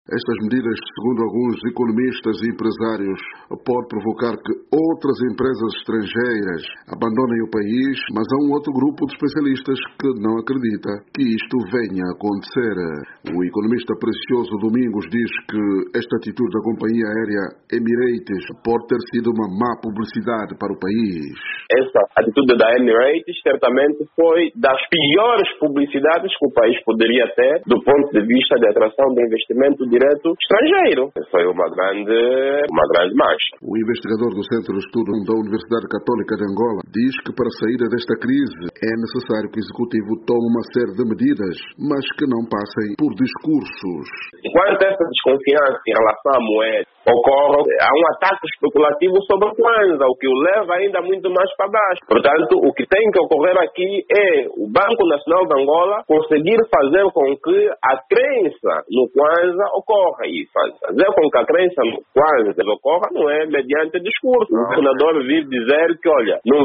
Estas medidas, segundo alguns economistas e empresários, podem provocar que outras empresas estrangeiras abandonem o país, mas há um outro grupo de especialistas que não acredita que isto venha a acontecer. O economista Precioso Domingos diz que esta atitude da companhia aérea Emirates pode ter sido uma má publicidade para o país. Essa atitude da Emirates certamente foi das piores publicidades que o país poderia ter do ponto de vista de atração de investimento direto estrangeiro. Foi uma grande mancha. O investigador do Centro de Estudo da Universidade Católica de Angola diz que para a saída desta crise é necessário que o Executivo tome uma série de medidas, mas que não passem por discursos. Enquanto essa desconfiança em relação à moeda ocorre, há um ataque especulativo sobre a Kwanza, o que o leva ainda muito mais para baixo. Portanto, o que tem que ocorrer aqui é o Banco Nacional de Angola conseguir fazer com que a crença no Kwanza ocorra. E fazer com que a crença no Kwanza ocorra não é mediante discurso. O governador vive dizer que, olha, não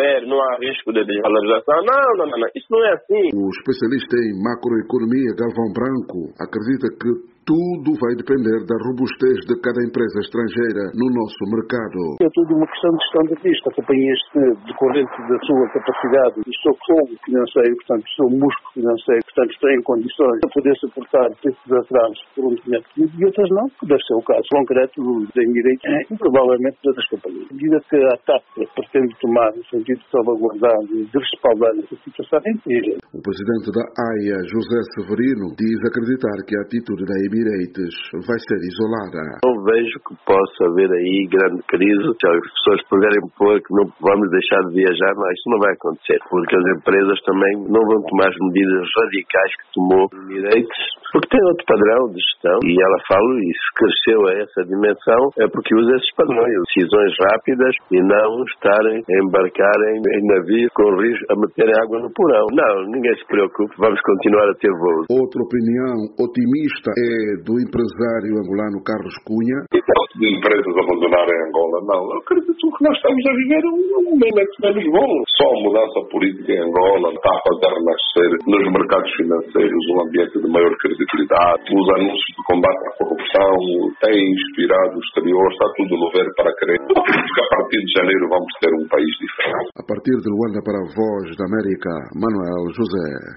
há risco de desvalorização. Não. Isso não é assim. O especialista em macroeconomia, Galvão Branco, acredita que tudo vai depender da robustez de cada empresa estrangeira no nosso mercado. É tudo uma questão de gestão de risco. A companhia, decorrente da sua capacidade, do seu fogo financeiro, portanto, do seu músculo financeiro, portanto, tem condições de poder suportar esses atrasos por um determinado período e outras não, que deve ser o caso concreto da Emirates e provavelmente de outras companhias. A medida que a TAP pretende tomar no sentido de salvaguardar e de respaldar essa situação é incrível. O presidente da AIA, José Severino, diz acreditar que a atitude da Emirates vai ser isolada. Não vejo que possa haver aí grande crise. Se as pessoas puderem pôr que não vamos deixar de viajar, não, isso não vai acontecer, porque as empresas também não vão tomar as medidas radicais que tomou a Emirates, porque tem outro padrão de gestão, e ela fala, e se cresceu a essa dimensão, é porque usa esses padrões, decisões rápidas e não estarem a embarcar em navios com risco a meterem água no porão. Não, ninguém se preocupe, vamos continuar a ter voos. Outra opinião otimista é do empresário angolano Carlos Cunha. De empresas abandonarem Angola, não. Eu acredito que nós estamos a viver um momento menos bom. Só a mudança política em Angola está a fazer renascer nos mercados financeiros um ambiente de maior credibilidade. Os anúncios de combate à corrupção têm inspirado o exterior, está tudo no ver para crer. Eu acredito que a partir de janeiro vamos ter um país diferente. A partir de Luanda para a Voz da América, Manuel José.